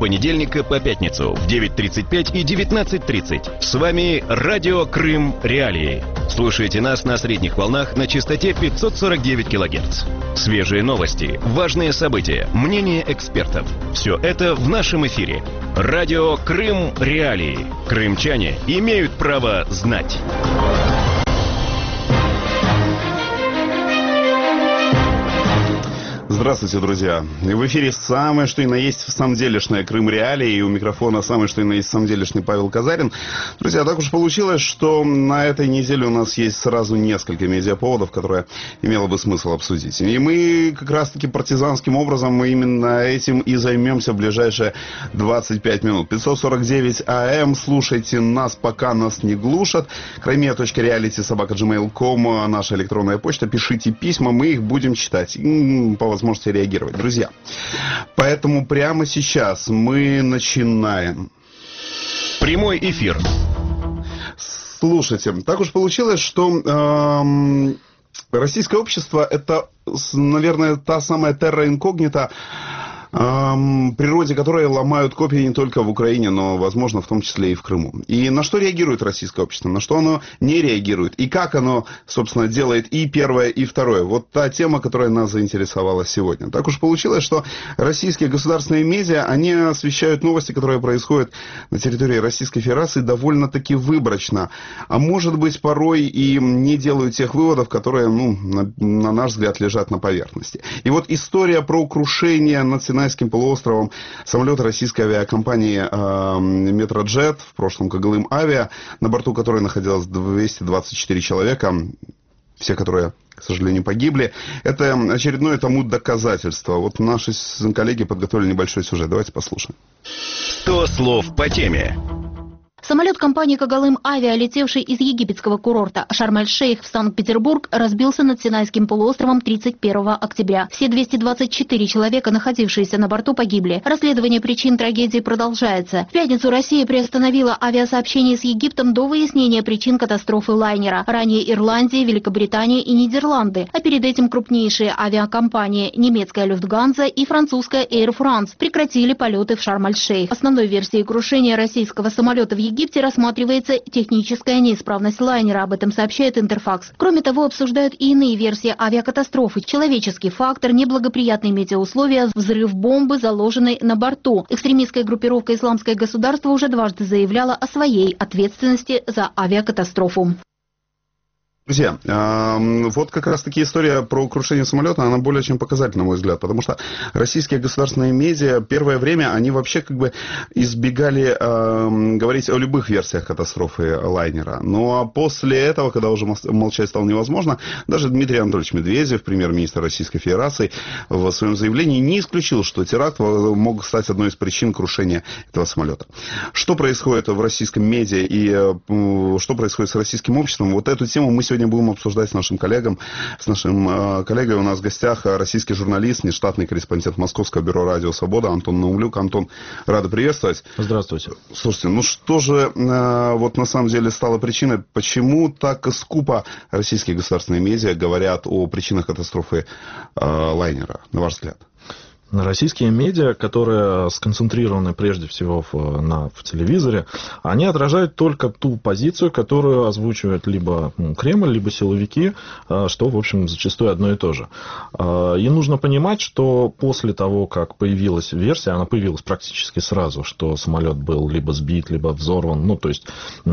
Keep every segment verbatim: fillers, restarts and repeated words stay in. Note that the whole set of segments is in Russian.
понедельника по пятницу в девять тридцать пять и девятнадцать тридцать. С вами Радио Крым Реалии. Слушайте нас на средних волнах на частоте пятьсот сорок девять килогерц. Свежие новости, важные события, мнения экспертов. Все это в нашем эфире. Радио Крым Реалии. Крымчане имеют право знать. Здравствуйте, друзья. В эфире самое что ни на есть в самом делешное Крым Реалии. И у микрофона самое что ни на есть в самом делешный Павел Казарин. Друзья, так уж получилось, что на этой неделе у нас есть сразу несколько медиаповодов, которые имело бы смысл обсудить. И мы как раз-таки партизанским образом мы именно этим и займемся в ближайшие двадцать пять минут. пятьсот сорок девять АМ. Слушайте нас, пока нас не глушат. крымия точка реалити собака джимейл точка ком. Наша электронная почта. Пишите письма, мы их будем читать. По возможности можете реагировать, друзья. Поэтому прямо сейчас мы начинаем. Прямой эфир. Слушайте, так уж получилось, что эм, российское общество это, наверное, та самая терра инкогнита, эм, природе которой ломают копии не только в Украине, но, возможно, в том числе и в Крыму. И на что реагирует российское общество, на что оно не реагирует, и как оно, собственно, делает и первое, и второе. Вот та тема, которая нас заинтересовала сегодня. Так уж получилось, что российские государственные медиа, они освещают новости, которые происходят на территории Российской Федерации довольно-таки выборочно. А может быть, порой и не делают тех выводов, которые, ну, на, на наш взгляд, лежат на поверхности. И вот история про крушение над Синайским полуостровом самолета российской авиакомпании э, Метроджет, в прошлом Когалым Авиа, на борту которой находилось двести двадцать четыре человека, все, которые, к сожалению, погибли. Это очередное тому доказательство. Вот наши коллеги подготовили небольшой сюжет. Давайте послушаем. сто слов по теме. Самолет компании «Когалым Авиа», летевший из египетского курорта Шарм-эль-Шейх в Санкт-Петербург, разбился над Синайским полуостровом тридцать первого октября. Все двести двадцать четыре человека, находившиеся на борту, погибли. Расследование причин трагедии продолжается. В пятницу Россия приостановила авиасообщение с Египтом до выяснения причин катастрофы лайнера. Ранее Ирландия, Великобритания и Нидерланды, а перед этим крупнейшие авиакомпании немецкая «Люфтганза» и французская «Эйр Франс» прекратили полеты в Шарм-эль-Шейх. Основной версией крушения российского самолета в Египте В Египте рассматривается техническая неисправность лайнера, об этом сообщает Интерфакс. Кроме того, обсуждают и иные версии авиакатастрофы. Человеческий фактор, неблагоприятные метеоусловия, взрыв бомбы, заложенной на борту. Экстремистская группировка «Исламское государство» уже дважды заявляла о своей ответственности за авиакатастрофу. Друзья, э, вот как раз-таки история про крушение самолета, она более чем показательна, на мой взгляд, потому что российские государственные медиа первое время, они вообще как бы избегали э, говорить о любых версиях катастрофы лайнера. Ну а после этого, когда уже молчать стало невозможно, даже Дмитрий Анатольевич Медведев, премьер-министр Российской Федерации, в своем заявлении не исключил, что теракт мог стать одной из причин крушения этого самолета. Что происходит в российском медиа и э, что происходит с российским обществом, вот эту тему мы сегодня Сегодня будем обсуждать с нашим коллегом, с нашим э, коллегой. У нас в гостях российский журналист, нештатный корреспондент Московского бюро «Радио Свобода» Антон Наумлюк. Антон, рада приветствовать. Здравствуйте. Слушайте, ну что же э, вот на самом деле стало причиной, почему так скупо российские государственные медиа говорят о причинах катастрофы э, лайнера, на ваш взгляд? Российские медиа, которые сконцентрированы прежде всего в, на, в телевизоре, они отражают только ту позицию, которую озвучивают либо ну, Кремль, либо силовики, что, в общем, зачастую одно и то же. И нужно понимать, что после того, как появилась версия, она появилась практически сразу, что самолет был либо сбит, либо взорван, ну, то есть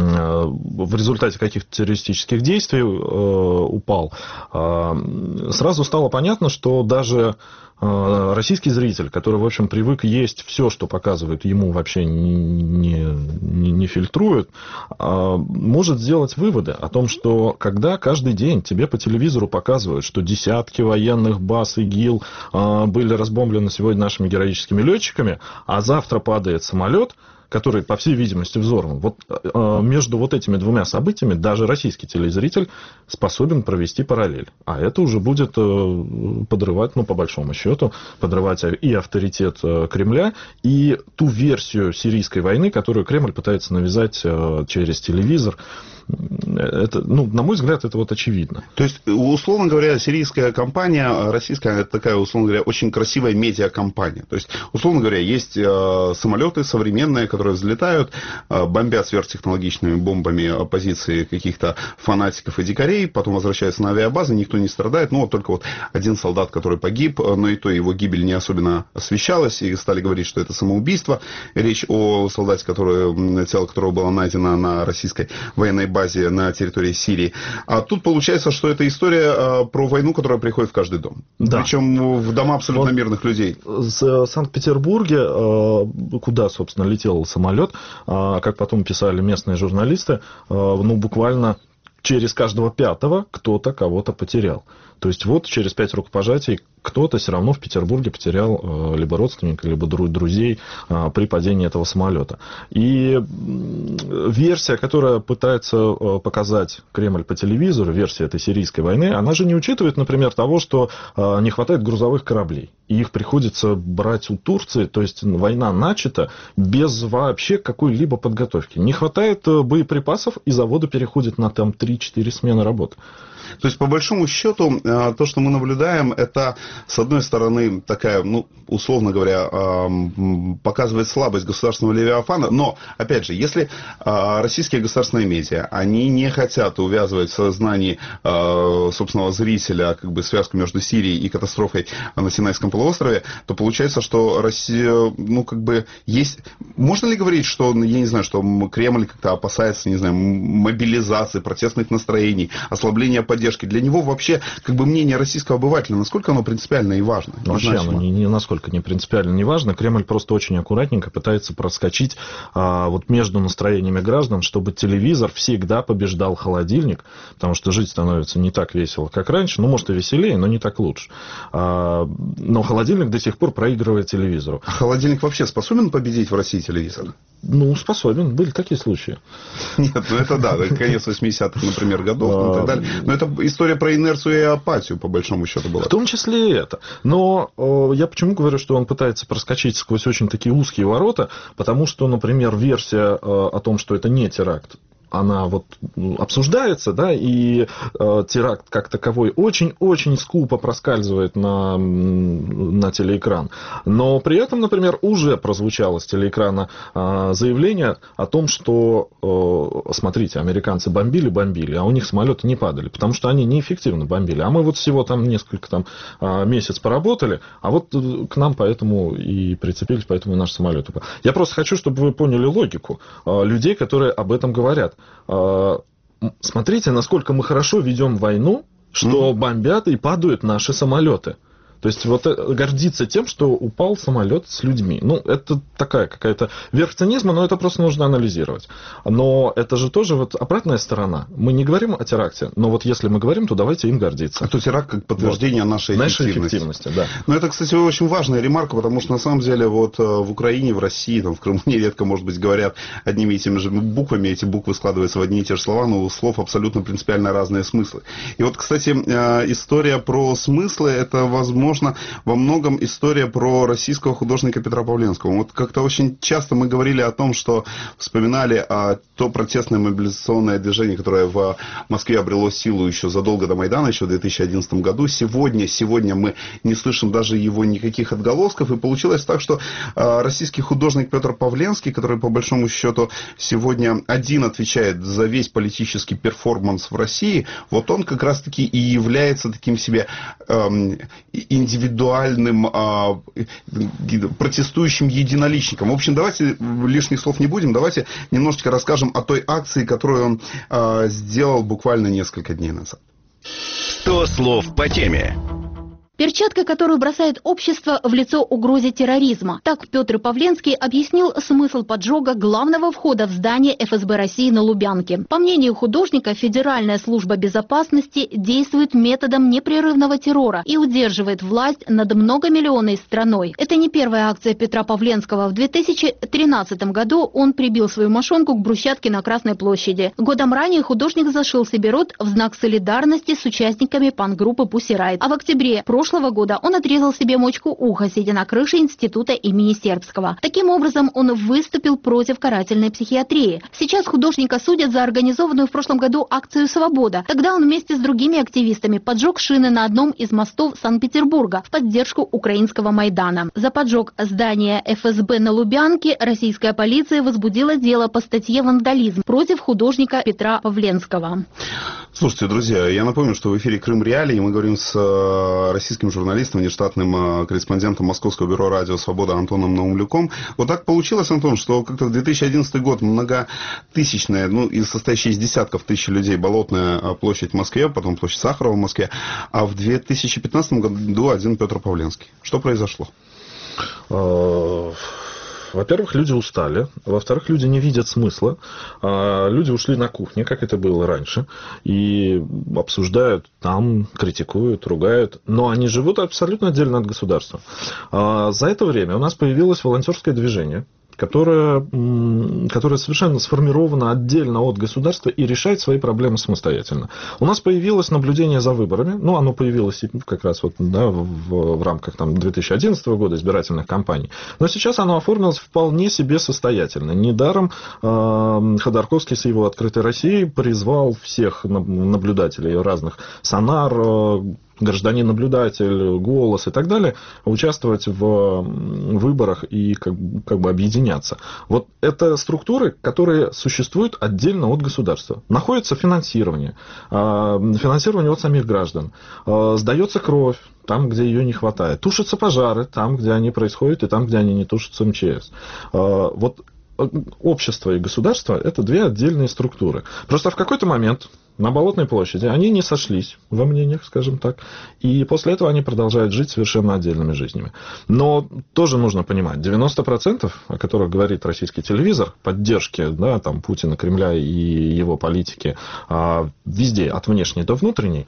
в результате каких-то террористических действий упал, сразу стало понятно, что даже российский зритель, который, в общем, привык есть все, что показывают ему, вообще не, не, не фильтрует, может сделать выводы о том, что когда каждый день тебе по телевизору показывают, что десятки военных баз ИГИЛ были разбомблены сегодня нашими героическими летчиками, а завтра падает самолет, который, по всей видимости, взорван. Вот э, между вот этими двумя событиями даже российский телезритель способен провести параллель. А это уже будет э, подрывать, ну, по большому счету, подрывать и авторитет э, Кремля, и ту версию сирийской войны, которую Кремль пытается навязать э, через телевизор. Это, ну, на мой взгляд, это вот очевидно. То есть, условно говоря, сирийская компания, российская, это такая, условно говоря, очень красивая медиакомпания. То есть, условно говоря, есть э, самолеты современные, которые взлетают, э, бомбят сверхтехнологичными бомбами позиции каких-то фанатиков и дикарей, потом возвращаются на авиабазы, никто не страдает. Ну, вот только вот один солдат, который погиб, но и то его гибель не особенно освещалась, и стали говорить, что это самоубийство. Речь о солдате, который, тело которого было найдено на российской военной базе на территории Сирии. А тут получается, что это история э, про войну, которая приходит в каждый дом. Да. Причем в дома абсолютно вот мирных людей. В Санкт-Петербурге, э, куда, собственно, летел самолет, э, как потом писали местные журналисты, э, ну, буквально через каждого пятого кто-то кого-то потерял. То есть вот через пять рукопожатий кто-то все равно в Петербурге потерял э, либо родственника, либо друзей э, при падении этого самолета. И версия, которая пытается э, показать Кремль по телевизору, версия этой сирийской войны, она же не учитывает, например, того, что э, не хватает грузовых кораблей. И их приходится брать у Турции, то есть война начата без вообще какой-либо подготовки. Не хватает боеприпасов, и заводы переходят на там три-четыре смены работы. То есть, по большому счету, то, что мы наблюдаем, это, с одной стороны, такая, ну, условно говоря, показывает слабость государственного левиафана, но, опять же, если российские государственные медиа, они не хотят увязывать в сознании собственного зрителя как бы связку между Сирией и катастрофой на Синайском полуострове, то получается, что Россия, ну, как бы, есть... Можно ли говорить, что, я не знаю, что Кремль как-то опасается, не знаю, мобилизации, протестных настроений, ослабления поддержки? Для него вообще, как бы, мнение российского обывателя, насколько оно принципиально и важно? Вообще оно не, не насколько не принципиально не важно. Кремль просто очень аккуратненько пытается проскочить а, вот между настроениями граждан, чтобы телевизор всегда побеждал холодильник, потому что жить становится не так весело, как раньше. Ну, может, и веселее, но не так лучше. А, но холодильник до сих пор проигрывает телевизору. А холодильник вообще способен победить в России телевизор? Ну, способен. Были такие случаи. Нет, ну это да, конец восьмидесятых, например, годов и так далее. Но это история про инерцию и апатию, по большому счету, была. В том числе и это. Но э, я почему говорю, что он пытается проскочить сквозь очень такие узкие ворота, потому что, например, версия э, о том, что это не теракт, она вот обсуждается, да, и э, теракт как таковой очень-очень скупо проскальзывает на, на телеэкран. Но при этом, например, уже прозвучало с телеэкрана э, заявление о том, что, э, смотрите, американцы бомбили-бомбили, а у них самолеты не падали, потому что они неэффективно бомбили. А мы вот всего там несколько там э, месяц поработали, а вот к нам поэтому и прицепились, поэтому и наш самолет упал. Я просто хочу, чтобы вы поняли логику э, людей, которые об этом говорят. Смотрите, насколько мы хорошо ведем войну, что mm-hmm. бомбят и падают наши самолеты. То есть вот гордиться тем, что упал самолет с людьми. Ну, это такая какая-то верх цинизма, но это просто нужно анализировать. Но это же тоже вот обратная сторона. Мы не говорим о теракте, но вот если мы говорим, то давайте им гордиться. А то теракт как подтверждение вот. нашей эффективности. Нашей эффективности, да. Но это, кстати, очень важная ремарка, потому что на самом деле вот в Украине, в России, там, в Крыму нередко, может быть, говорят одними и теми же буквами, эти буквы складываются в одни и те же слова, но у слов абсолютно принципиально разные смыслы. И вот, кстати, история про смыслы, это, возможно, во многом история про российского художника Петра Павленского. Вот как-то очень часто мы говорили о том, что вспоминали о то протестное мобилизационное движение, которое в Москве обрело силу еще задолго до Майдана, еще в две тысячи одиннадцатом году. Сегодня, сегодня мы не слышим даже его никаких отголосков. И получилось так, что российский художник Петр Павленский, который по большому счету сегодня один отвечает за весь политический перформанс в России, вот он как раз-таки и является таким себе эм, индивидуальным а, протестующим единоличником. В общем, давайте лишних слов не будем, давайте немножечко расскажем о той акции, которую он а, сделал буквально несколько дней назад. сто слов по теме. Перчатка, которую бросает общество в лицо угрозе терроризма. Так Петр Павленский объяснил смысл поджога главного входа в здание эф эс бэ России на Лубянке. По мнению художника, Федеральная служба безопасности действует методом непрерывного террора и удерживает власть над многомиллионной страной. Это не первая акция Петра Павленского. В две тысячи тринадцатом году он прибил свою мошонку к брусчатке на Красной площади. Годом ранее художник зашил себе рот в знак солидарности с участниками панк-группы Pussy Riot. А в октябре прошлого прошлого года он отрезал себе мочку уха, сидя на крыше института имени Сербского. Таким образом, он выступил против карательной психиатрии. Сейчас художника судят за организованную в прошлом году акцию «Свобода». Тогда он вместе с другими активистами поджег шины на одном из мостов Санкт-Петербурга в поддержку украинского Майдана. За поджог здания эф эс бэ на Лубянке российская полиция возбудила дело по статье «Вандализм» против художника Петра Павленского. Слушайте, друзья, я напомню, что в эфире «Крым Реалии» мы говорим с российским журналистом, внештатным корреспондентом Московского бюро радио «Свобода» Антоном Наумлюком. Вот так получилось, Антон, что как-то в две тысячи одиннадцатый год многотысячная, ну, из состоящая из десятков тысяч людей болотная площадь в Москве, потом площадь Сахарова в Москве, а в две тысячи пятнадцатом году один Петр Павленский. Что произошло? Во-первых, люди устали. Во-вторых, люди не видят смысла. Люди ушли на кухню, как это было раньше, и обсуждают там, критикуют, ругают. Но они живут абсолютно отдельно от государства. За это время у нас появилось волонтерское движение, которая, которая совершенно сформирована отдельно от государства и решает свои проблемы самостоятельно. У нас появилось наблюдение за выборами, ну, оно появилось как раз вот, да, в, в рамках там, две тысячи одиннадцатого года избирательных кампаний, но сейчас оно оформилось вполне себе состоятельно. Недаром э, Ходорковский с его «Открытой Россией» призвал всех наблюдателей разных «Сонар», э, гражданин-наблюдатель, «Голос» и так далее, участвовать в выборах и как, как бы объединяться. Вот это структуры, которые существуют отдельно от государства. Находится финансирование, финансирование от самих граждан, сдается кровь там, где ее не хватает, тушатся пожары там, где они происходят, и там, где они не тушатся эм че эс. Вот общество и государство – это две отдельные структуры. Просто в какой-то момент на Болотной площади они не сошлись во мнениях, скажем так, и после этого они продолжают жить совершенно отдельными жизнями. Но тоже нужно понимать, девяносто процентов, о которых говорит российский телевизор, поддержки, да, там, Путина, Кремля и его политики везде, от внешней до внутренней,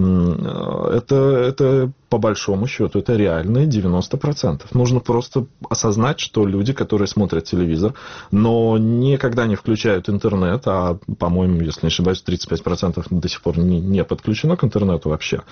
это, это по большому счету, это реальные девяносто процентов. Нужно просто осознать, что люди, которые смотрят телевизор, но никогда не включают интернет, а, по-моему, если не ошибаюсь, тридцать пять процентов до сих пор не, не подключено к интернету вообще.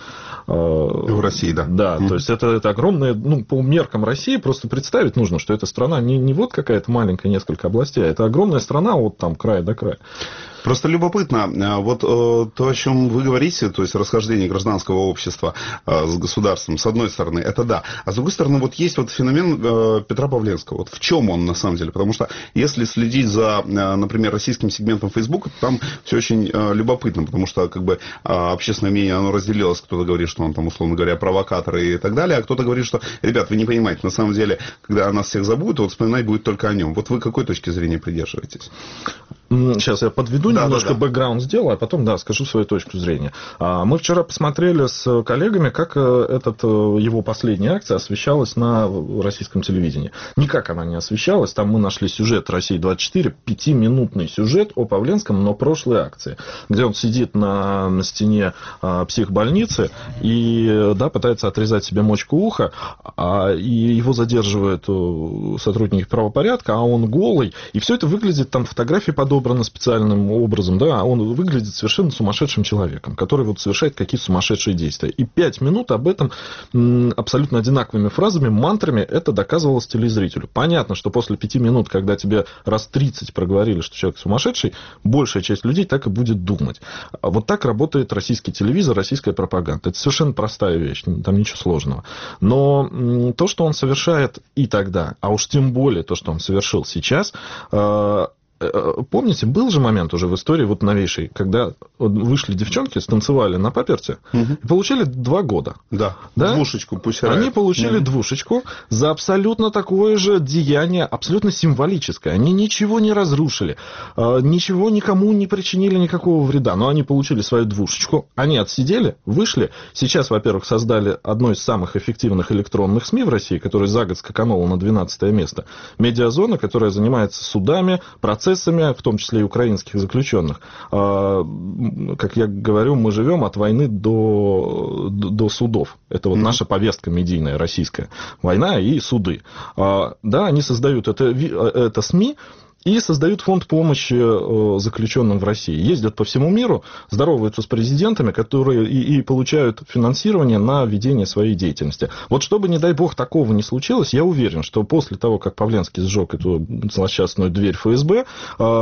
В России, да. Да, mm-hmm. то есть это, это огромное, ну, по меркам России просто представить нужно, что эта страна не, не вот какая-то маленькая, несколько областей, а это огромная страна от там края до края. Просто любопытно, вот то, о чем вы говорите, то есть расхождение гражданского общества с государством, с одной стороны, это да. А с другой стороны, вот есть вот феномен Петра Павленского. Вот в чем он на самом деле? Потому что если следить за, например, российским сегментом Фейсбука, там все очень любопытно, потому что как бы общественное мнение, оно разделилось. Кто-то говорит, что он там, условно говоря, провокатор и так далее, а кто-то говорит, что, ребят, вы не понимаете, на самом деле, когда о нас всех забудут, вот вспоминать будет только о нем. Вот вы какой точки зрения придерживаетесь? Сейчас я подведу, да, немножко да, да. бэкграунд сделаю, а потом, да, скажу свою точку зрения. Мы вчера посмотрели с коллегами, как этот, его последняя акция освещалась на российском телевидении. Никак она не освещалась. Там мы нашли сюжет России двадцать четыре, пятиминутный сюжет о Павленском, но прошлой акции, где он сидит на, на стене психбольницы и, да, пытается отрезать себе мочку уха, а, и его задерживают сотрудники правопорядка, а он голый. И все это выглядит, там фотографии подобные, специальным образом, да, он выглядит совершенно сумасшедшим человеком, который вот совершает какие-то сумасшедшие действия. И пять минут об этом м, абсолютно одинаковыми фразами, мантрами это доказывалось телезрителю. Понятно, что после пяти минут, когда тебе раз тридцать проговорили, что человек сумасшедший, большая часть людей так и будет думать. Вот так работает российский телевизор, российская пропаганда. Это совершенно простая вещь, там ничего сложного. Но м, то, что он совершает и тогда, а уж тем более то, что он совершил сейчас, э, помните, был же момент уже в истории вот новейшей, когда вышли девчонки, станцевали на паперте угу. и получили два года. Да, да? двушечку пусть Они рает. получили угу. двушечку за абсолютно такое же деяние, абсолютно символическое. Они ничего не разрушили, ничего никому не причинили никакого вреда, но они получили свою двушечку, они отсидели, вышли. Сейчас, во-первых, создали одно из самых эффективных электронных СМИ в России, которое за год скакануло на двенадцатое место. Медиазона, которая занимается судами, процессами, в том числе и украинских заключенных. Как я говорю, мы живем от войны до, до судов. Это вот mm-hmm. наша повестка медийная, российская. Война и суды. Да, они создают это, это СМИ, и создают фонд помощи заключенным в России. Ездят по всему миру, здороваются с президентами, которые и, и получают финансирование на ведение своей деятельности. Вот чтобы, не дай бог, такого не случилось, я уверен, что после того, как Павленский сжег эту злосчастную дверь эф эс бэ,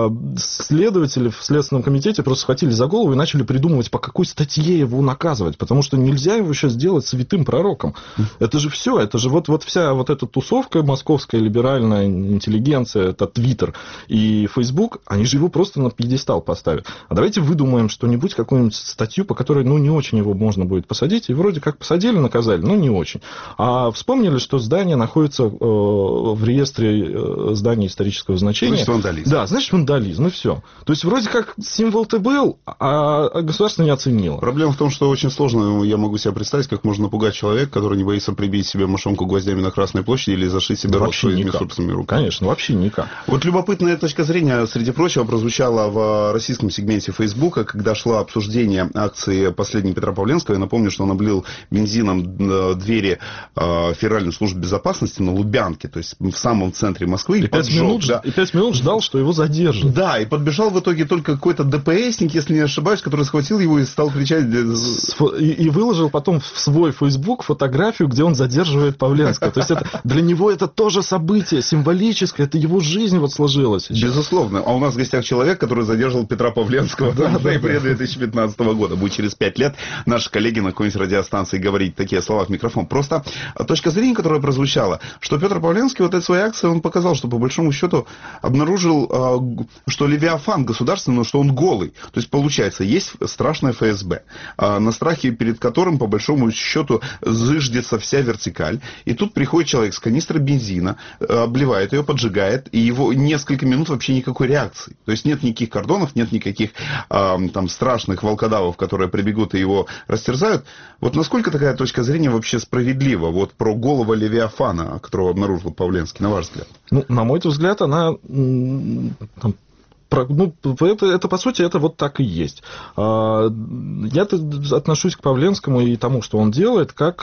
следователи в Следственном комитете просто схватили за голову и начали придумывать, по какой статье его наказывать, потому что нельзя его сейчас сделать святым пророком. Это же все, это же вот, вот вся вот эта тусовка, московская либеральная интеллигенция, это Твиттер и Фейсбук, они же его просто на пьедестал поставят. А давайте выдумаем что-нибудь, какую-нибудь статью, по которой, ну, не очень его можно будет посадить, и вроде как посадили, наказали, но не очень. А вспомнили, что здание находится э, в реестре э, зданий исторического значения. Значит, вандализм. Да, значит, вандализм, и все. То есть, вроде как символ-то был, а государство не оценило. Проблема в том, что очень сложно, я могу себе представить, как можно напугать человека, который не боится прибить себе мошонку гвоздями на Красной площади или зашить себе да рот своими собственными руками. Конечно, вообще никак. Вот любопытная точка зрения, среди прочего, прозвучала в российском сегменте Фейсбука, когда шло обсуждение акции «Последний Петра Павленского». Я напомню, что он облил бензином двери Федеральной службы безопасности на Лубянке, то есть в самом центре Москвы. И, и, пять, минут, да. и пять минут ждал, что его задержат. Да, и подбежал в итоге только какой-то ДПСник, если не ошибаюсь, который схватил его и стал кричать... И, и выложил потом в свой Фейсбук фотографию, где он задерживает Павленского. То есть это, для него это тоже событие символическое, это его жизнь вот сложилась. Безусловно. А у нас в гостях человек, который задержал Петра Павленского да, в ноябре две тысячи пятнадцатого года. Будет через пять лет наши коллеги на какой-нибудь радиостанции говорить такие слова в микрофон. Просто точка зрения, которая прозвучала, что Петр Павленский вот этой своей акцией, он показал, что по большому счету обнаружил, что Левиафан государственный, но что он голый. То есть, получается, есть страшное эф эс бэ, на страхе перед которым, по большому счету, зыждется вся вертикаль. И тут приходит человек с канистрой бензина, обливает ее, поджигает, и его несколько минут вообще никакой реакции. То есть нет никаких кордонов, нет никаких э, там страшных волкодавов, которые прибегут и его растерзают. Вот насколько такая точка зрения вообще справедлива? Вот про голову Левиафана, которого обнаружил Павленский, на ваш взгляд? Ну, на мой взгляд, она... Там... Ну, это, это, по сути, это вот так и есть. Я отношусь к Павленскому и тому, что он делает, как,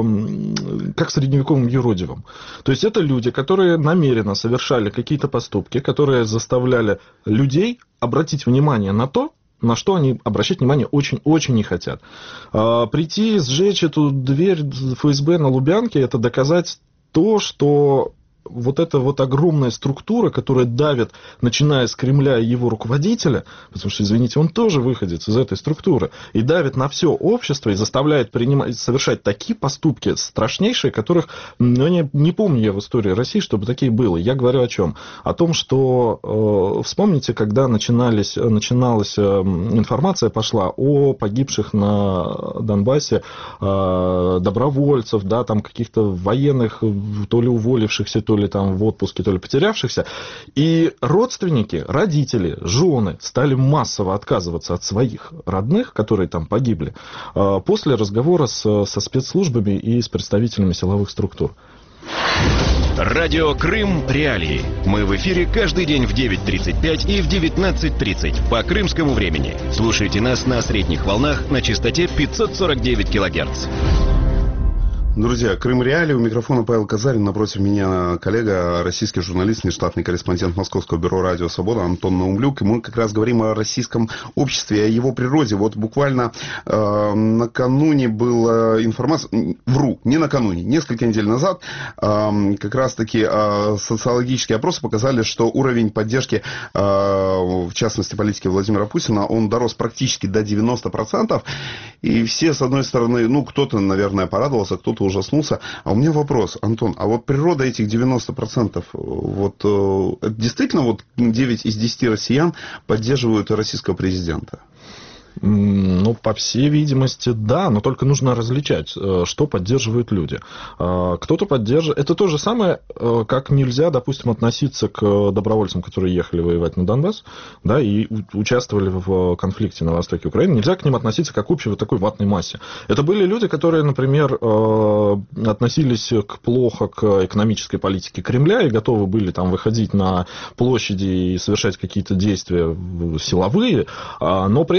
как средневековым юродивым. То есть, это люди, которые намеренно совершали какие-то поступки, которые заставляли людей обратить внимание на то, на что они обращать внимание очень-очень не хотят. Прийти, сжечь эту дверь эф эс бэ на Лубянке, это доказать то, что... вот эта вот огромная структура, которая давит, начиная с Кремля и его руководителя, потому что, извините, он тоже выходец из этой структуры, и давит на все общество и заставляет принимать, совершать такие поступки страшнейшие, которых, ну, не, не помню я в истории России, чтобы такие было. Я говорю о чем? О том, что, э, вспомните, когда начинались, начиналась э, информация пошла о погибших на Донбассе э, добровольцев, да, там каких-то военных, то ли уволившихся, то ли там в отпуске, то ли потерявшихся. И родственники, родители, жены стали массово отказываться от своих родных, которые там погибли, после разговора с, со спецслужбами и с представителями силовых структур. Радио Крым Реалии. Мы в эфире каждый день в девять тридцать пять и в девятнадцать тридцать по крымскому времени. Слушайте нас на средних волнах на частоте пятьсот сорок девять килогерц. Друзья, Крым Реалии, у микрофона Павел Казарин, напротив меня коллега, российский журналист, нештатный корреспондент Московского бюро «Радио Свобода» Антон Наумлюк. И мы как раз говорим о российском обществе, о его природе. Вот буквально э, накануне была информация, вру, не накануне, несколько недель назад, э, как раз-таки э, социологические опросы показали, что уровень поддержки, э, в частности, политики Владимира Путина, он дорос практически до девяноста процентов. И все, с одной стороны, ну, кто-то, наверное, порадовался, кто-то ужаснулся. А у меня вопрос, Антон, а вот природа этих девяноста процентов, вот э, действительно вот девять из десяти россиян поддерживают российского президента? Ну, по всей видимости, да, но только нужно различать, что поддерживают люди. Кто-то поддерживает... Это то же самое, как нельзя, допустим, относиться к добровольцам, которые ехали воевать на Донбасс, да, и участвовали в конфликте на востоке Украины. Нельзя к ним относиться как к общей вот такой ватной массе. Это были люди, которые, например, относились плохо к экономической политике Кремля и готовы были там выходить на площади и совершать какие-то действия силовые, но при этом они поддерживали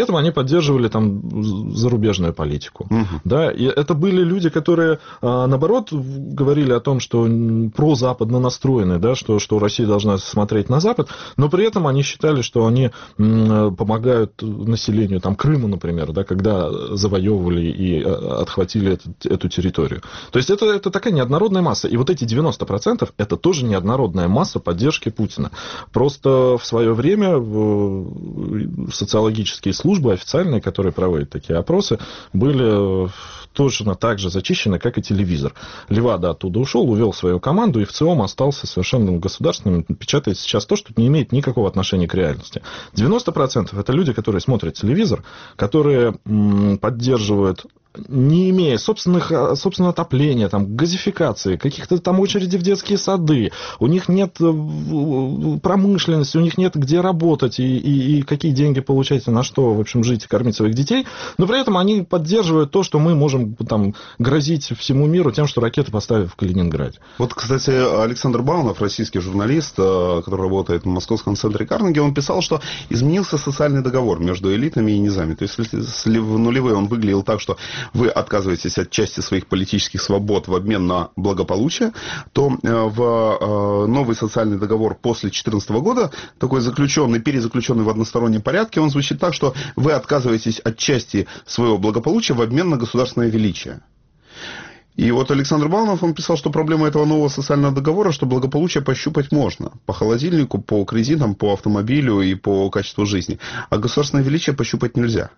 поддерживали там зарубежную политику. Угу. Да, и это были люди, которые, наоборот, говорили о том, что прозападно настроены, да, что, что Россия должна смотреть на Запад, но при этом они считали, что они помогают населению там, Крыма, например, да, когда завоевывали и отхватили эту, эту территорию. То есть это, это такая неоднородная масса. И вот эти девяносто процентов это тоже неоднородная масса поддержки Путина. Просто в свое время социологические службы официальные, которые проводят такие опросы, были точно так же зачищены, как и телевизор. Левада оттуда ушел, увел свою команду и в ЦИОМ остался совершенно государственным, печатает сейчас то, что не имеет никакого отношения к реальности. девяносто процентов это люди, которые смотрят телевизор, которые м, поддерживают, не имея собственных, собственного отопления, там, газификации, каких-то там очередей в детские сады, у них нет промышленности, у них нет где работать и, и, и какие деньги получать, на что, в общем, жить и кормить своих детей, но при этом они поддерживают то, что мы можем там грозить всему миру тем, что ракеты поставят в Калининграде. Вот, кстати, Александр Баунов, российский журналист, который работает в московском центре Карнеги, он писал, что изменился социальный договор между элитами и низами. То есть, если в нулевые он выглядел так, что вы отказываетесь от части своих политических свобод в обмен на благополучие, то в новый социальный договор после две тысячи четырнадцатого года, такой заключенный, перезаключенный в одностороннем порядке, он звучит так, что вы отказываетесь от части своего благополучия в обмен на государственное величие. И вот Александр Баунов, он писал, что проблема этого нового социального договора, что благополучие пощупать можно. По холодильнику, по кредитам, по автомобилю и по качеству жизни. А государственное величие пощупать нельзя.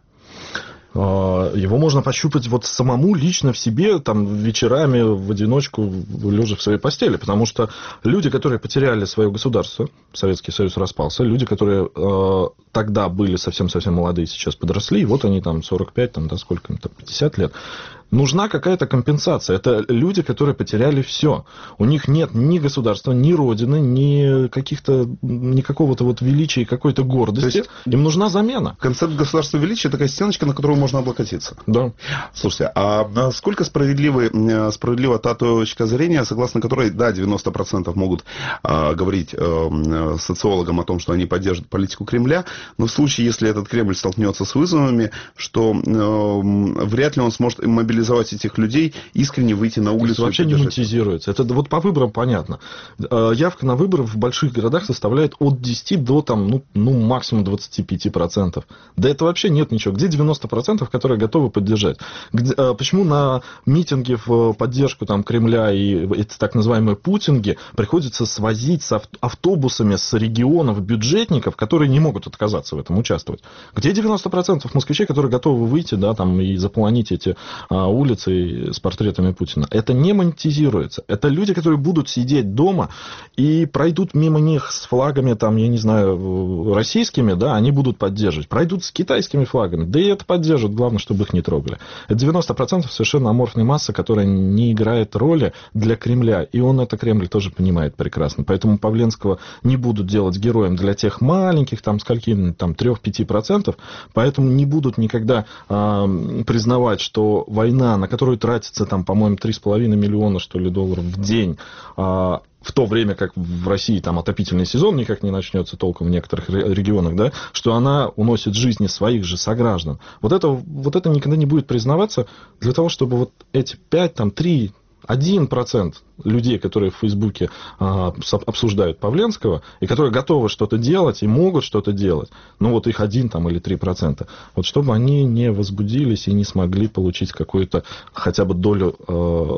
Его можно пощупать вот самому лично в себе, там, вечерами в одиночку, лежа в своей постели. Потому что люди, которые потеряли свое государство, Советский Союз распался, люди, которые э, тогда были совсем-совсем молодые, сейчас подросли, и вот они там сорок пять, там, да, сколько им там, пятьдесят лет. Нужна какая-то компенсация. Это люди, которые потеряли все. У них нет ни государства, ни родины, ни каких-то, ни какого-то вот величия и какой-то гордости. Есть, им нужна замена. Концепт государственного величия – такая стеночка, на которую можно облокотиться. Да. Слушайте, а насколько справедлива та точка зрения, согласно которой, да, девяносто процентов могут а, говорить а, социологам о том, что они поддерживают политику Кремля, но в случае, если этот Кремль столкнется с вызовами, что а, вряд ли он сможет мобилизовать этих людей, искренне выйти на улицу. Вообще не монетизируется. Это вот по выборам понятно. Явка на выборы в больших городах составляет от десяти до там, ну, ну, максимум двадцати пяти процентов. Да это вообще нет ничего. Где девяносто процентов, которые готовы поддержать? Где, почему на митинги в поддержку там, Кремля и эти так называемые путинги приходится свозить с автобусами с регионов бюджетников, которые не могут отказаться в этом участвовать? Где девяносто процентов москвичей, которые готовы выйти, да, там, и заполонить эти улицы с портретами Путина? Это не монетизируется. Это люди, которые будут сидеть дома и пройдут мимо них с флагами, там, я не знаю, российскими, да, они будут поддерживать. Пройдут с китайскими флагами, да и это поддержат, главное, чтобы их не трогали. Это девяносто процентов совершенно аморфной массы, которая не играет роли для Кремля. И он это, Кремль, тоже понимает прекрасно. Поэтому Павленского не будут делать героем для тех маленьких, там, скольки, там, три-пять процентов. Поэтому не будут никогда а, признавать, что война, на которую тратится, там, по-моему, три с половиной миллиона, что ли, долларов в день, а, в то время как в России там отопительный сезон никак не начнется толком в некоторых регионах, да, что она уносит жизни своих же сограждан. Вот это, вот это никогда не будет признаваться для того, чтобы вот эти пять, там, три, один процент людей, которые в Фейсбуке а, обсуждают Павленского, и которые готовы что-то делать и могут что-то делать, ну вот их один там, или три процента, вот чтобы они не возбудились и не смогли получить какую-то хотя бы долю э,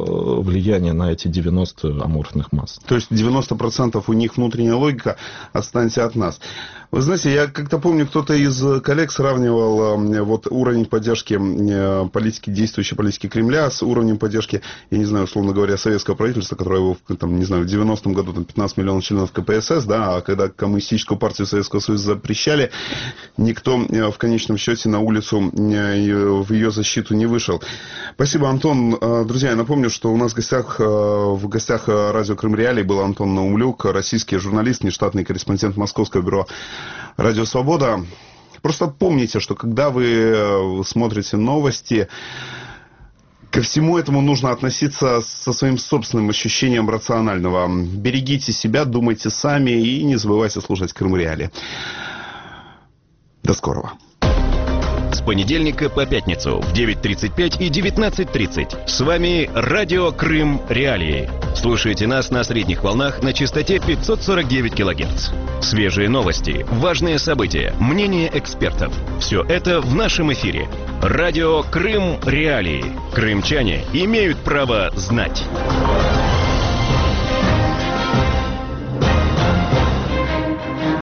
влияния на эти девяносто аморфных масс. То есть девяносто процентов у них внутренняя логика, останься от нас. Вы знаете, я как-то помню, кто-то из коллег сравнивал э, вот уровень поддержки э, политики, действующей политики Кремля с уровнем поддержки, я не знаю, условно говоря, советского правительства, которое, там, не знаю, в девяностом году там, пятнадцать миллионов членов ка пэ эс эс, да, а когда коммунистическую партию Советского Союза запрещали, никто в конечном счете на улицу в ее защиту не вышел. Спасибо, Антон. Друзья, я напомню, что у нас в гостях, в гостях радио Крым Реалии был Антон Наумлюк, российский журналист, нештатный корреспондент Московского бюро «Радио Свобода». Просто помните, что когда вы смотрите новости, ко всему этому нужно относиться со своим собственным ощущением рационального. Берегите себя, думайте сами и не забывайте слушать Крым Реалии. До скорого. с понедельника по пятницу в девять тридцать пять и девятнадцать тридцать. С вами Радио Крым Реалии. Слушайте нас на средних волнах на частоте пятьсот сорок девять килогерц. Свежие новости, важные события, мнения экспертов. Все это в нашем эфире. Радио Крым Реалии. Крымчане имеют право знать.